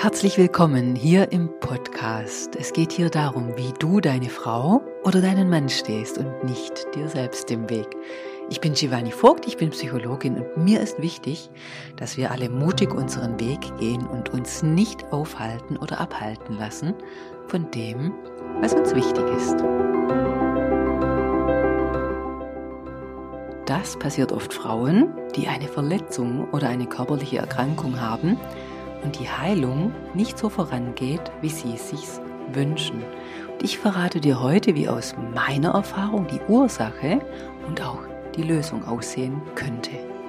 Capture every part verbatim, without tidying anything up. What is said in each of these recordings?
Herzlich willkommen hier im Podcast. Es geht hier darum, wie du deine Frau oder deinen Mann stehst und nicht dir selbst im Weg. Ich bin Giovanni Vogt, ich bin Psychologin und mir ist wichtig, dass wir alle mutig unseren Weg gehen und uns nicht aufhalten oder abhalten lassen von dem, was uns wichtig ist. Das passiert oft Frauen, die eine Verletzung oder eine körperliche Erkrankung haben und die Heilung nicht so vorangeht, wie sie es sich wünschen. Und ich verrate dir heute, wie aus meiner Erfahrung die Ursache und auch die Lösung aussehen könnte.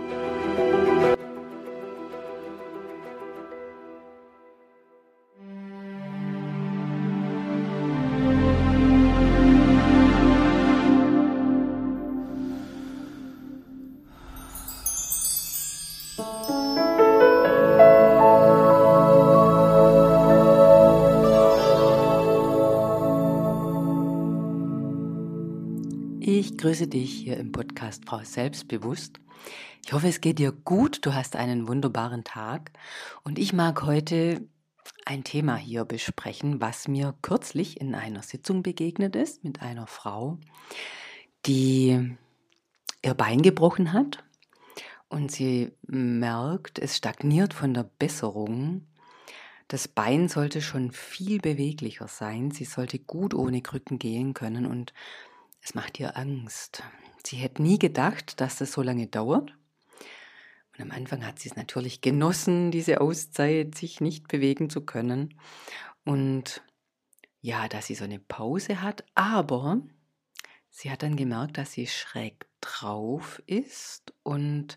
Ich grüße dich hier im Podcast Frau Selbstbewusst. Ich hoffe, es geht dir gut, du hast einen wunderbaren Tag und ich mag heute ein Thema hier besprechen, was mir kürzlich in einer Sitzung begegnet ist mit einer Frau, die ihr Bein gebrochen hat und sie merkt, es stagniert von der Besserung. Das Bein sollte schon viel beweglicher sein, sie sollte gut ohne Krücken gehen können und es macht ihr Angst. Sie hätte nie gedacht, dass das so lange dauert. Und am Anfang hat sie es natürlich genossen, diese Auszeit, sich nicht bewegen zu können. Und ja, dass sie so eine Pause hat. Aber sie hat dann gemerkt, dass sie schräg drauf ist und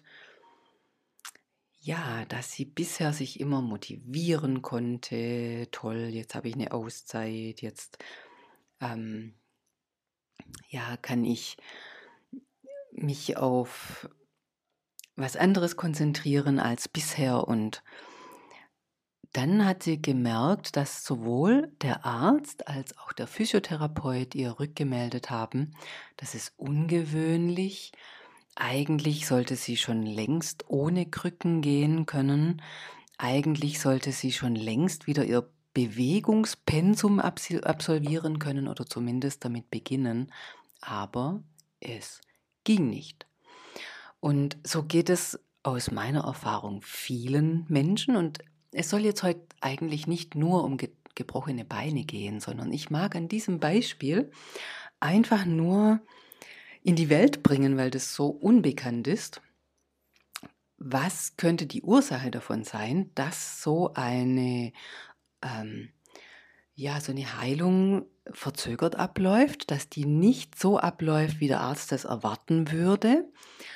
ja, dass sie bisher sich immer motivieren konnte. Toll, jetzt habe ich eine Auszeit, jetzt ähm, ja, kann ich mich auf was anderes konzentrieren als bisher. Und dann hat sie gemerkt, dass sowohl der Arzt als auch der Physiotherapeut ihr rückgemeldet haben, das ist ungewöhnlich. Eigentlich sollte sie schon längst ohne Krücken gehen können. Eigentlich sollte sie schon längst wieder ihr Bewegungspensum absolvieren können oder zumindest damit beginnen. Aber es ging nicht. Und so geht es aus meiner Erfahrung vielen Menschen. Und es soll jetzt heute eigentlich nicht nur um ge- gebrochene Beine gehen, sondern ich mag an diesem Beispiel einfach nur in die Welt bringen, weil das so unbekannt ist. Was könnte die Ursache davon sein, dass so eine, ähm, ja, so eine Heilung verzögert abläuft, dass die nicht so abläuft, wie der Arzt das erwarten würde?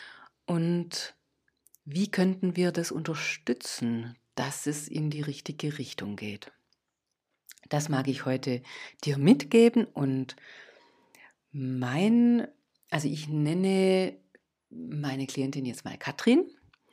Und wie könnten wir das unterstützen, dass es in die richtige Richtung geht? Das mag ich heute dir mitgeben und mein, also ich nenne meine Klientin jetzt mal Katrin.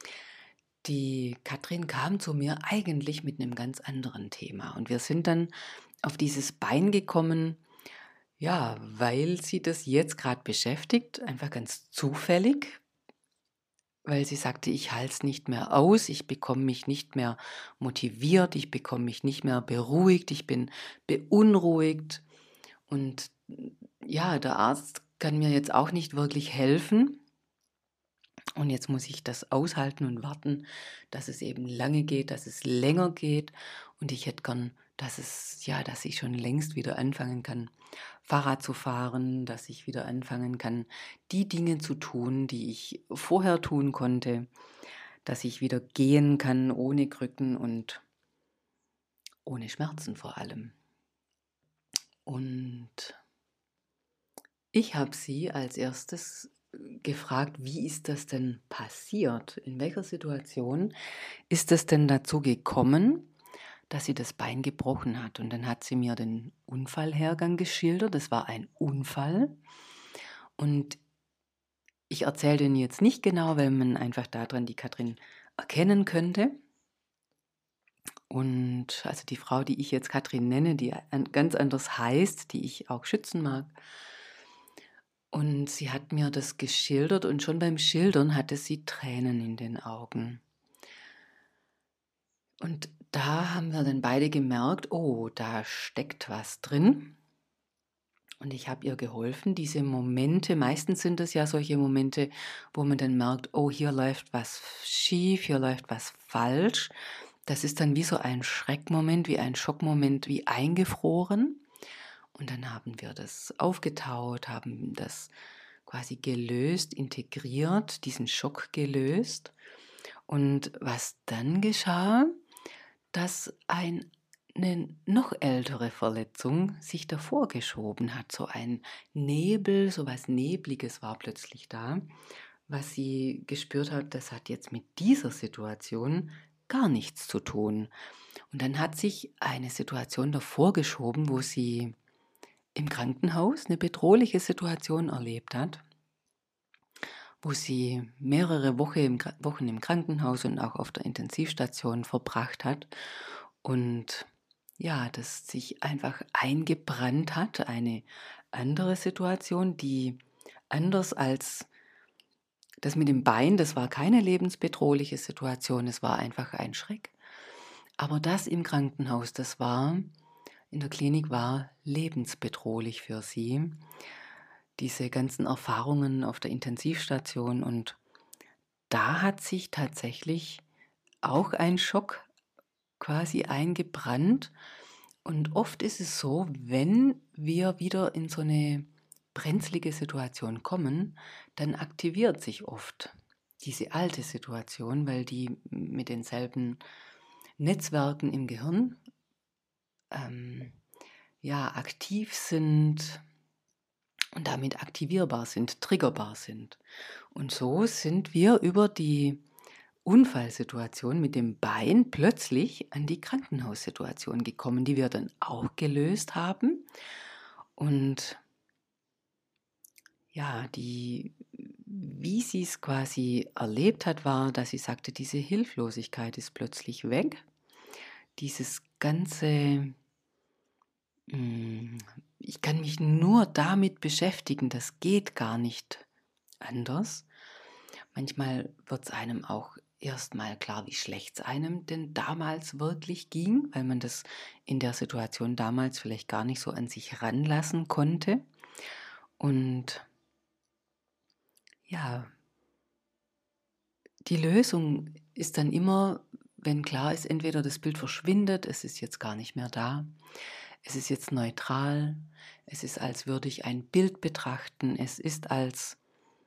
Die Katrin kam zu mir eigentlich mit einem ganz anderen Thema und wir sind dann auf dieses Bein gekommen, ja, weil sie das jetzt gerade beschäftigt, einfach ganz zufällig. Weil sie sagte, ich halte es nicht mehr aus, ich bekomme mich nicht mehr motiviert, ich bekomme mich nicht mehr beruhigt, ich bin beunruhigt. Und ja, der Arzt kann mir jetzt auch nicht wirklich helfen. Und jetzt muss ich das aushalten und warten, dass es eben lange geht, dass es länger geht. Und ich hätte gern, dass es, ja, dass ich schon längst wieder anfangen kann, Fahrrad zu fahren, dass ich wieder anfangen kann, die Dinge zu tun, die ich vorher tun konnte, dass ich wieder gehen kann ohne Krücken und ohne Schmerzen vor allem. Und ich habe sie als erstes gefragt, wie ist das denn passiert? In welcher Situation ist es denn dazu gekommen, dass sie das Bein gebrochen hat? Und dann hat sie mir den Unfallhergang geschildert. Das war ein Unfall. Und ich erzähle den jetzt nicht genau, weil man einfach daran die Katrin erkennen könnte. Und also die Frau, die ich jetzt Katrin nenne, die ganz anders heißt, die ich auch schützen mag. Und sie hat mir das geschildert und schon beim Schildern hatte sie Tränen in den Augen. Und da haben wir dann beide gemerkt, oh, da steckt was drin. Und ich habe ihr geholfen, diese Momente, meistens sind es ja solche Momente, wo man dann merkt, oh, hier läuft was schief, hier läuft was falsch. Das ist dann wie so ein Schreckmoment, wie ein Schockmoment, wie eingefroren. Und dann haben wir das aufgetaut, haben das quasi gelöst, integriert, diesen Schock gelöst. Und was dann geschah, dass ein, eine noch ältere Verletzung sich davor geschoben hat. So ein Nebel, so was Nebliges war plötzlich da, was sie gespürt hat, das hat jetzt mit dieser Situation gar nichts zu tun. Und dann hat sich eine Situation davor geschoben, wo sie im Krankenhaus eine bedrohliche Situation erlebt hat, wo sie mehrere Woche im, Wochen im Krankenhaus und auch auf der Intensivstation verbracht hat und ja, das sich einfach eingebrannt hat, eine andere Situation, die anders als das mit dem Bein, das war keine lebensbedrohliche Situation, es war einfach ein Schreck. Aber das im Krankenhaus, das war, in der Klinik war lebensbedrohlich für sie. Diese ganzen Erfahrungen auf der Intensivstation und da hat sich tatsächlich auch ein Schock quasi eingebrannt. Und oft ist es so, wenn wir wieder in so eine brenzlige Situation kommen, dann aktiviert sich oft diese alte Situation, weil die mit denselben Netzwerken im Gehirn ähm, ja, aktiv sind und damit aktivierbar sind, triggerbar sind. Und so sind wir über die Unfallsituation mit dem Bein plötzlich an die Krankenhaussituation gekommen, die wir dann auch gelöst haben. Und ja, die, wie sie es quasi erlebt hat, war, dass sie sagte, diese Hilflosigkeit ist plötzlich weg. Dieses ganze, mm, ich kann mich nur damit beschäftigen, das geht gar nicht anders. Manchmal wird es einem auch erstmal klar, wie schlecht es einem denn damals wirklich ging, weil man das in der Situation damals vielleicht gar nicht so an sich ranlassen konnte. Und ja, die Lösung ist dann immer, wenn klar ist, entweder das Bild verschwindet, es ist jetzt gar nicht mehr da, es ist jetzt neutral, es ist, als würde ich ein Bild betrachten, es ist als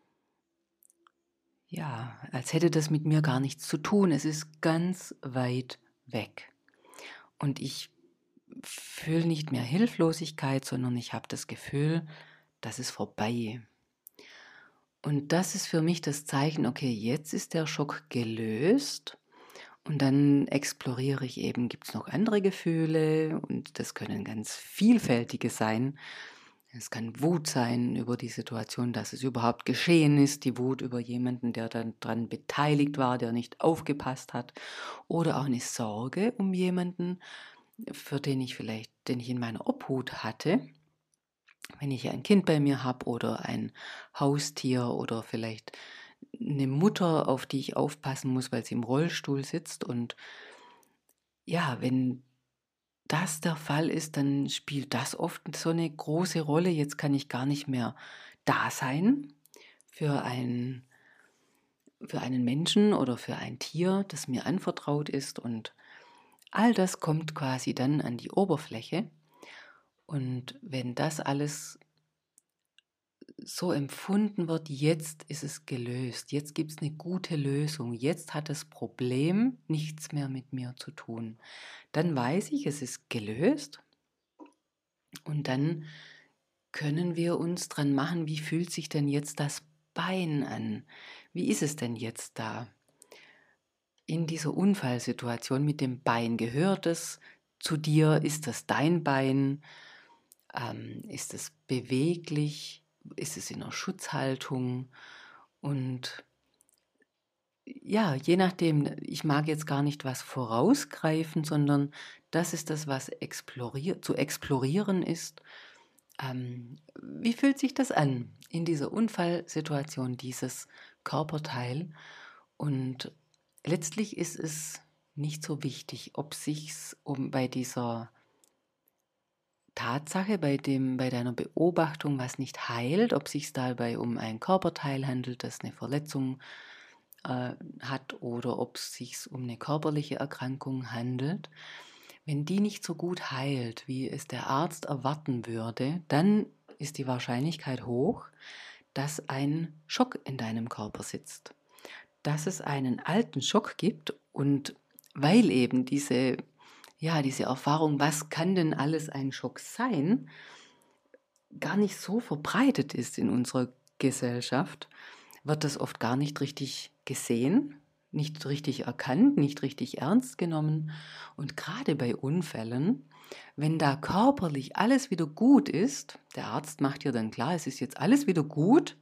Ja, als hätte das mit mir gar nichts zu tun. Es ist ganz weit weg. Und ich fühle nicht mehr Hilflosigkeit, sondern ich habe das Gefühl, das ist vorbei. Und das ist für mich das Zeichen, okay, jetzt ist der Schock gelöst. Und dann exploriere ich eben, gibt es noch andere Gefühle? Und das können ganz vielfältige sein. Es kann Wut sein über die Situation, dass es überhaupt geschehen ist, die Wut über jemanden, der dann daran beteiligt war, der nicht aufgepasst hat, oder auch eine Sorge um jemanden, für den ich vielleicht, den ich in meiner Obhut hatte, wenn ich ein Kind bei mir habe oder ein Haustier oder vielleicht eine Mutter, auf die ich aufpassen muss, weil sie im Rollstuhl sitzt. Und ja, wenn das der Fall ist, dann spielt das oft so eine große Rolle. Jetzt kann ich gar nicht mehr da sein für ein, für einen Menschen oder für ein Tier, das mir anvertraut ist. Und all das kommt quasi dann an die Oberfläche. Und wenn das alles so empfunden wird, jetzt ist es gelöst, jetzt gibt es eine gute Lösung, jetzt hat das Problem nichts mehr mit mir zu tun, dann weiß ich, es ist gelöst und dann können wir uns dran machen, wie fühlt sich denn jetzt das Bein an? Wie ist es denn jetzt da? In dieser Unfallsituation mit dem Bein, gehört es zu dir? Ist das dein Bein? Ähm, ist es beweglich? Ist es in einer Schutzhaltung? Und ja, je nachdem, ich mag jetzt gar nicht was vorausgreifen, sondern das ist das, was explorier zu explorieren ist. Ähm, wie fühlt sich das an in dieser Unfallsituation, dieses Körperteil? Und letztlich ist es nicht so wichtig, ob sich's um bei dieser Tatsache, bei dem bei deiner Beobachtung, was nicht heilt, ob sich's dabei um ein Körperteil handelt, das eine Verletzung äh, hat oder ob es sich um eine körperliche Erkrankung handelt. Wenn die nicht so gut heilt, wie es der Arzt erwarten würde, dann ist die Wahrscheinlichkeit hoch, dass ein Schock in deinem Körper sitzt. Dass es einen alten Schock gibt und weil eben diese, ja, diese Erfahrung, was kann denn alles ein Schock sein, gar nicht so verbreitet ist in unserer Gesellschaft, wird das oft gar nicht richtig gesehen, nicht richtig erkannt, nicht richtig ernst genommen. Und gerade bei Unfällen, wenn da körperlich alles wieder gut ist, der Arzt macht dir dann klar, es ist jetzt alles wieder gut,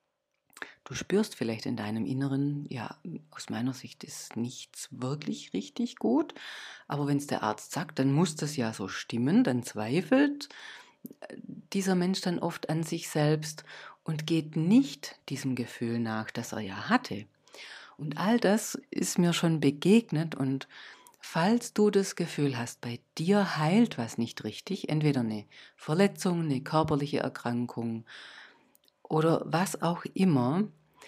du spürst vielleicht in deinem Inneren, ja, aus meiner Sicht ist nichts wirklich richtig gut, aber wenn es der Arzt sagt, dann muss das ja so stimmen, dann zweifelt dieser Mensch dann oft an sich selbst und geht nicht diesem Gefühl nach, das er ja hatte. Und all das ist mir schon begegnet und falls du das Gefühl hast, bei dir heilt was nicht richtig, entweder eine Verletzung, eine körperliche Erkrankung oder was auch immer,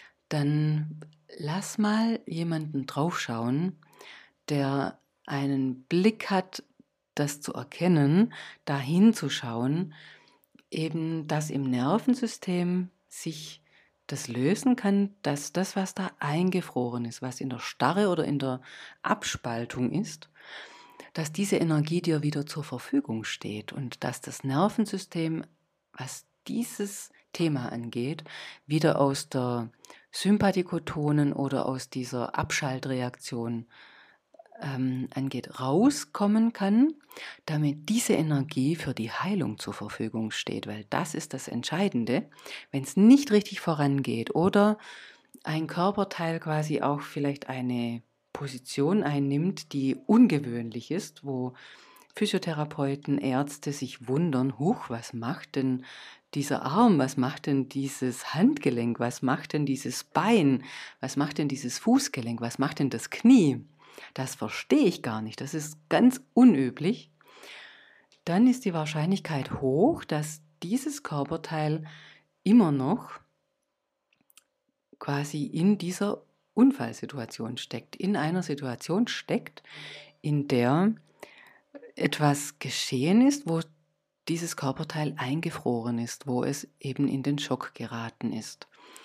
dann lass mal jemanden draufschauen, der einen Blick hat, das zu erkennen, da hinzuschauen, eben, dass im Nervensystem sich das lösen kann, dass das, was da eingefroren ist, was in der Starre oder in der Abspaltung ist, dass diese Energie dir wieder zur Verfügung steht und dass das Nervensystem, was dieses Thema angeht, wieder aus der Sympathikotonen oder aus dieser Abschaltreaktion ähm, angeht, rauskommen kann, damit diese Energie für die Heilung zur Verfügung steht, weil das ist das Entscheidende. Wenn es nicht richtig vorangeht oder ein Körperteil quasi auch vielleicht eine Position einnimmt, die ungewöhnlich ist, wo Physiotherapeuten, Ärzte sich wundern, huch, was macht denn dieser Arm, was macht denn dieses Handgelenk, was macht denn dieses Bein, was macht denn dieses Fußgelenk, was macht denn das Knie? Das verstehe ich gar nicht, das ist ganz unüblich. Dann ist die Wahrscheinlichkeit hoch, dass dieses Körperteil immer noch quasi in dieser Unfallsituation steckt, in einer Situation steckt, in der etwas geschehen ist, wo dieses Körperteil eingefroren ist, wo es eben in den Schock geraten ist.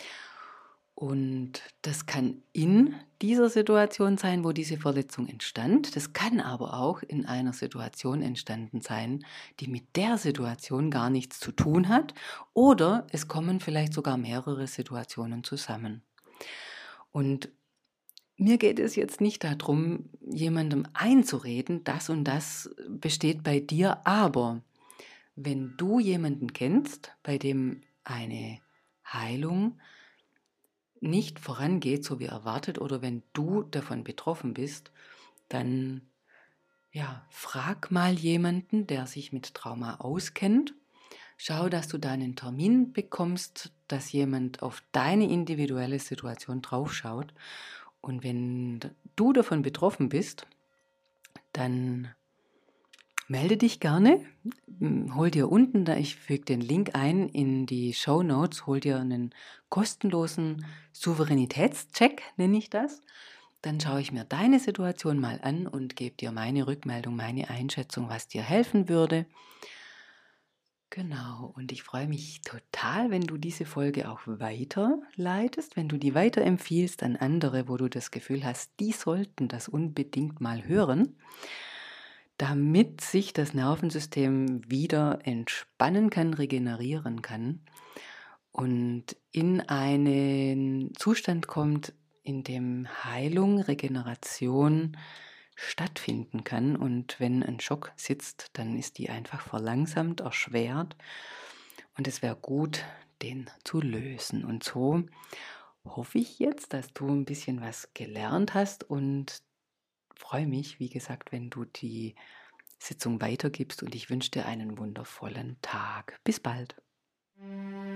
Und das kann in dieser Situation sein, wo diese Verletzung entstand. Das kann aber auch in einer Situation entstanden sein, die mit der Situation gar nichts zu tun hat. Oder es kommen vielleicht sogar mehrere Situationen zusammen. Und mir geht es jetzt nicht darum, jemandem einzureden, das und das besteht bei dir, aber wenn du jemanden kennst, bei dem eine Heilung nicht vorangeht, so wie erwartet, oder wenn du davon betroffen bist, dann ja, frag mal jemanden, der sich mit Trauma auskennt. Schau, dass du da einen Termin bekommst, dass jemand auf deine individuelle Situation draufschaut. Und wenn du davon betroffen bist, dann melde dich gerne. Hol dir unten, da ich füge den Link ein in die Shownotes, hol dir einen kostenlosen Souveränitätscheck, nenne ich das. Dann schaue ich mir deine Situation mal an und gebe dir meine Rückmeldung, meine Einschätzung, was dir helfen würde. Genau, und ich freue mich total, wenn du diese Folge auch weiterleitest, wenn du die weiterempfiehlst an andere, wo du das Gefühl hast, die sollten das unbedingt mal hören, damit sich das Nervensystem wieder entspannen kann, regenerieren kann und in einen Zustand kommt, in dem Heilung, Regeneration stattfinden kann. Und wenn ein Schock sitzt, dann ist die einfach verlangsamt, erschwert. Und es wäre gut, den zu lösen. Und so hoffe ich jetzt, dass du ein bisschen was gelernt hast und freue mich, wie gesagt, wenn du die Sitzung weitergibst und ich wünsche dir einen wundervollen Tag. Bis bald.